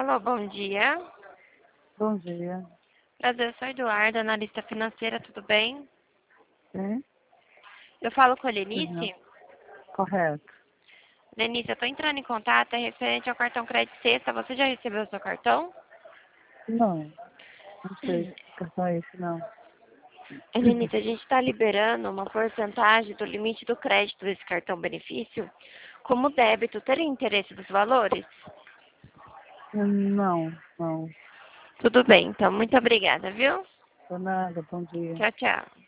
Alô, bom dia. Bom dia. Prazer, eu sou Eduardo, analista financeira, tudo bem? Sim? Eu falo com a Uhum. Lenice. Correto. Lenice, eu estou entrando em contato, é referente ao cartão Crédito Sexta. Você já recebeu o seu cartão? Não sei que cartão é esse, não. Lenice, a gente está liberando uma porcentagem do limite do crédito desse cartão benefício como débito. Teria interesse dos valores? Não. Tudo bem, então. Muito obrigada, viu? Por nada, bom dia. Tchau, tchau.